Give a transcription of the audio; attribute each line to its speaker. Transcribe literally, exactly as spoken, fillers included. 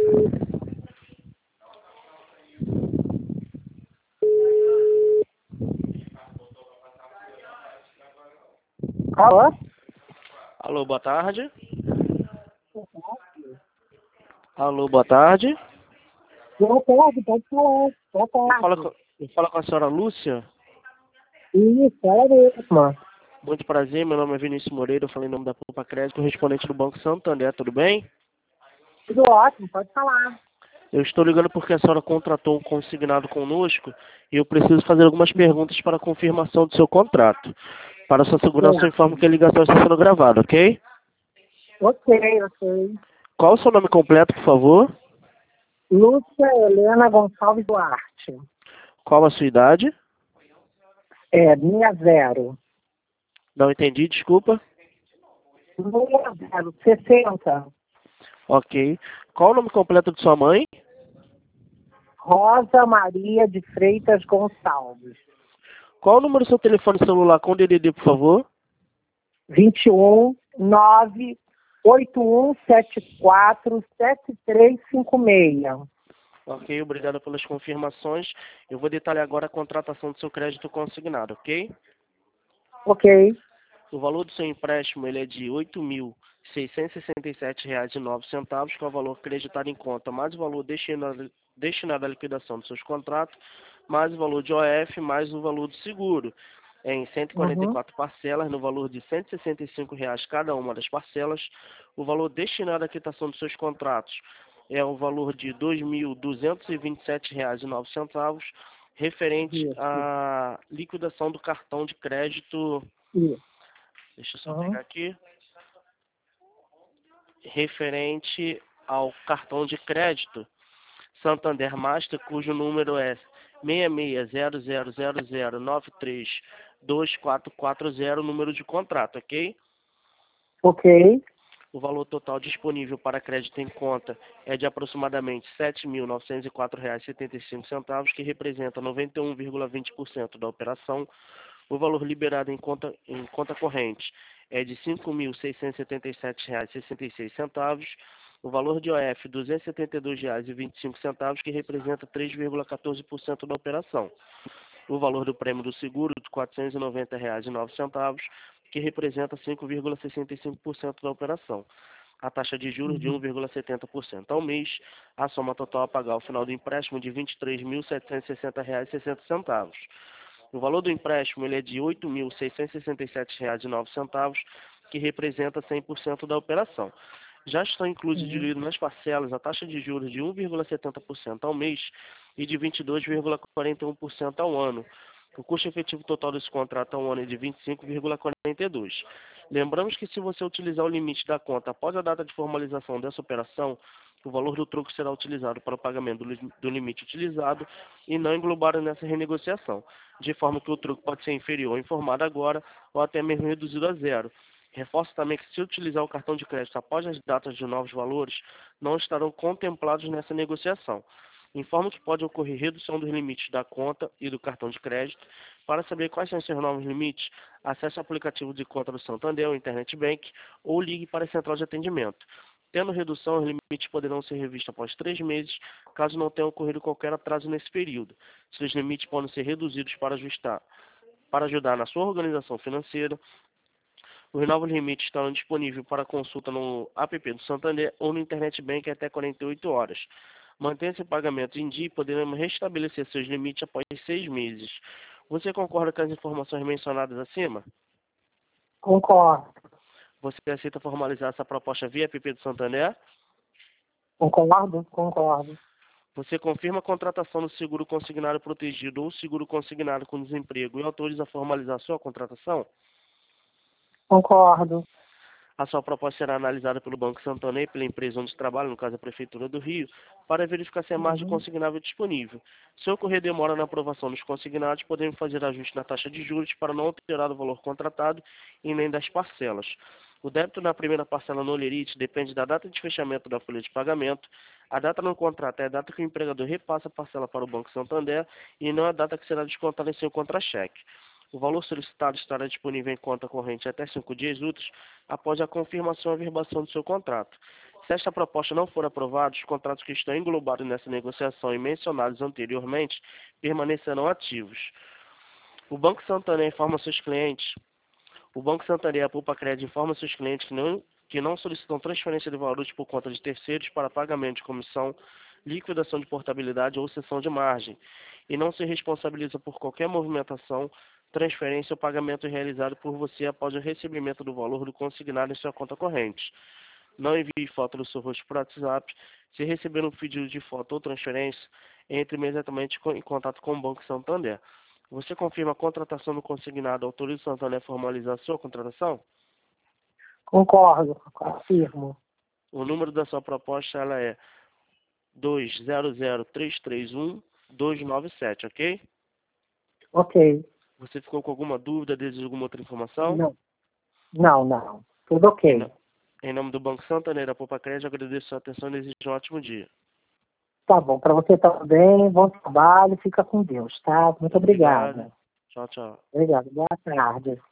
Speaker 1: Alô?
Speaker 2: Alô, boa tarde. Alô, boa tarde.
Speaker 1: Boa tarde, pode falar. Boa
Speaker 2: Eu falo
Speaker 1: tarde.
Speaker 2: com, eu falo com a senhora Lúcia.
Speaker 1: Isso, ela mesma.
Speaker 2: Muito prazer, meu nome é Vinícius Moreira, eu falei em nome da Poupa Crédito, correspondente do Banco Santander, tudo bem?
Speaker 1: Tudo ótimo, pode falar.
Speaker 2: Eu estou ligando porque a senhora contratou um consignado conosco e eu preciso fazer algumas perguntas para a confirmação do seu contrato. Para sua segurança, eu informo que a ligação está sendo gravada, ok?
Speaker 1: Ok, ok.
Speaker 2: Qual o seu nome completo, por favor?
Speaker 1: Lúcia Helena Gonçalves Duarte.
Speaker 2: Qual a sua idade?
Speaker 1: É, minha zero.
Speaker 2: Não entendi, desculpa.
Speaker 1: Minha zero, sessenta.
Speaker 2: Ok. Qual o nome completo de sua mãe?
Speaker 1: Rosa Maria de Freitas Gonçalves.
Speaker 2: Qual o número do seu telefone celular com D D D, por favor?
Speaker 1: vinte e um, nove, oito um sete quatro, sete três cinco seis.
Speaker 2: Ok, obrigado pelas confirmações. Eu vou detalhar agora a contratação do seu crédito consignado, ok?
Speaker 1: Ok.
Speaker 2: O valor do seu empréstimo ele é de oito mil seiscentos e sessenta e sete reais e nove centavos, que é o valor acreditado em conta, mais o valor destinado, destinado à liquidação dos seus contratos, mais o valor de O F, mais o valor do seguro, em cento e quarenta e
Speaker 1: Uhum.
Speaker 2: quatro parcelas, no valor de cento e sessenta e cinco reais cada uma das parcelas. O valor destinado à quitação dos seus contratos é o valor de dois mil duzentos e vinte e sete reais e nove centavos, referente
Speaker 1: Isso,
Speaker 2: à liquidação do cartão de crédito.
Speaker 1: isso.
Speaker 2: Deixa eu só
Speaker 1: Uhum.
Speaker 2: pegar aqui. Referente ao cartão de crédito Santander Master, cujo número é seis seis zero zero zero zero nove três dois quatro quatro zero, número de contrato, ok?
Speaker 1: Ok.
Speaker 2: O valor total disponível para crédito em conta é de aproximadamente sete mil novecentos e quatro reais e setenta e cinco centavos, que representa noventa e um vírgula vinte por cento da operação. O valor liberado em conta, em conta corrente é de cinco mil seiscentos e setenta e sete reais e sessenta e seis centavos. O valor de O F, duzentos e setenta e dois reais e vinte e cinco centavos, que representa três vírgula quatorze por cento da operação. O valor do prêmio do seguro de quatrocentos e noventa reais e nove centavos, que representa cinco vírgula sessenta e cinco por cento da operação. A taxa de juros de um
Speaker 1: Uhum.
Speaker 2: vírgula setenta por cento ao mês. A soma total a pagar ao final do empréstimo de vinte e três mil setecentos e sessenta reais e sessenta centavos. O valor do empréstimo ele é de oito mil seiscentos e sessenta e sete reais e nove centavos, que representa cem por cento da operação. Já estão incluídos
Speaker 1: Uhum.
Speaker 2: diluídos nas parcelas a taxa de juros de um vírgula setenta por cento ao mês e de vinte e dois vírgula quarenta e um por cento ao ano. O custo efetivo total desse contrato ao ano é de vinte e cinco vírgula quarenta e dois por cento. Lembramos que se você utilizar o limite da conta após a data de formalização dessa operação, o valor do troco será utilizado para o pagamento do limite utilizado e não englobado nessa renegociação, de forma que o troco pode ser inferior ao informado agora ou até mesmo reduzido a zero. Reforço também que, se utilizar o cartão de crédito após as datas de novos valores, não estarão contemplados nessa negociação. Informo que pode ocorrer redução dos limites da conta e do cartão de crédito. Para saber quais são esses novos limites, acesse o aplicativo de conta do Santander, o Internet Bank, ou ligue para a central de atendimento. Tendo redução, os limites poderão ser revistos após três meses, caso não tenha ocorrido qualquer atraso nesse período. Seus limites podem ser reduzidos para ajustar, para ajudar na sua organização financeira. Os novos limites estarão disponíveis para consulta no app do Santander ou no Internet Bank até quarenta e oito horas. Mantenha esse pagamento em dia e poderemos restabelecer seus limites após seis meses. Você concorda com as informações mencionadas acima?
Speaker 1: Concordo.
Speaker 2: Você aceita formalizar essa proposta via app do Santander?
Speaker 1: Concordo? Concordo.
Speaker 2: Você confirma a contratação do seguro consignado protegido ou seguro consignado com desemprego e autoriza a formalizar a sua contratação?
Speaker 1: Concordo.
Speaker 2: A sua proposta será analisada pelo Banco Santander e pela empresa onde trabalha, no caso a Prefeitura do Rio, para verificar se é margem
Speaker 1: Uhum.
Speaker 2: consignável disponível. Se ocorrer demora na aprovação dos consignados, podemos fazer ajuste na taxa de juros para não alterar o valor contratado e nem das parcelas. O débito na primeira parcela no Olerite depende da data de fechamento da folha de pagamento. A data no contrato é a data que o empregador repassa a parcela para o Banco Santander e não a data que será descontada em seu contra-cheque. O valor solicitado estará disponível em conta corrente até cinco dias úteis após a confirmação e averbação do seu contrato. Se esta proposta não for aprovada, os contratos que estão englobados nessa negociação e mencionados anteriormente permanecerão ativos. O Banco Santander informa seus clientes, o Banco Santander e a Poupa Crédito informam seus clientes que não, que não solicitam transferência de valores por conta de terceiros para pagamento de comissão, liquidação de portabilidade ou cessão de margem, e não se responsabiliza por qualquer movimentação, transferência ou pagamento realizado por você após o recebimento do valor do consignado em sua conta corrente. Não envie foto do seu rosto por WhatsApp. Se receber um pedido de foto ou transferência, entre imediatamente em contato com o Banco Santander. Você confirma a contratação do consignado, autoriza o Santander a formalizar a sua contratação?
Speaker 1: Concordo, afirmo.
Speaker 2: O número da sua proposta ela é dois zero zero três três um dois nove sete, ok?
Speaker 1: Ok.
Speaker 2: Você ficou com alguma dúvida, deseja alguma outra informação?
Speaker 1: Não, não, não. Tudo ok.
Speaker 2: Em, no... em nome do Banco Santander, da Poupa Crédito, agradeço a sua atenção e desejo um ótimo dia.
Speaker 1: Tá bom, para você também, bom trabalho, fica com Deus, tá? Muito
Speaker 2: Obrigado.
Speaker 1: obrigada.
Speaker 2: Tchau, tchau.
Speaker 1: Obrigado, boa tarde.